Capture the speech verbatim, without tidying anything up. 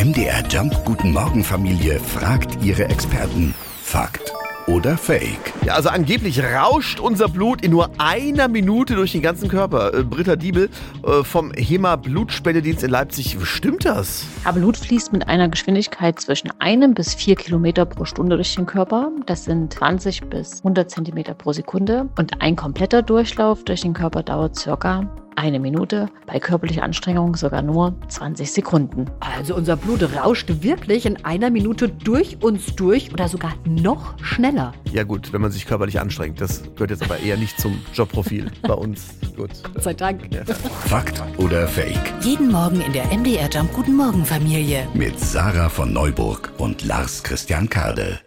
M D R Jump Guten Morgen Familie fragt ihre Experten. Fakt oder Fake? Ja, also angeblich rauscht unser Blut in nur einer Minute durch den ganzen Körper. Äh, Britta Diebel äh, vom HEMA-Blutspendedienst in Leipzig. Stimmt das? Aber Blut fließt mit einer Geschwindigkeit zwischen einem bis vier Kilometer pro Stunde durch den Körper. Das sind zwanzig bis hundert Zentimeter pro Sekunde. Und ein kompletter Durchlauf durch den Körper dauert circa eine Minute, bei körperlicher Anstrengung sogar nur zwanzig Sekunden. Also unser Blut rauscht wirklich in einer Minute durch uns durch oder sogar noch schneller. Ja gut, wenn man sich körperlich anstrengt. Das gehört jetzt aber eher nicht zum Jobprofil bei uns. Gut. Gott sei Dank. Ja. Fakt oder Fake? Jeden Morgen in der M D R Jump Guten Morgen Familie. Mit Sarah von Neuburg und Lars Christian Kade.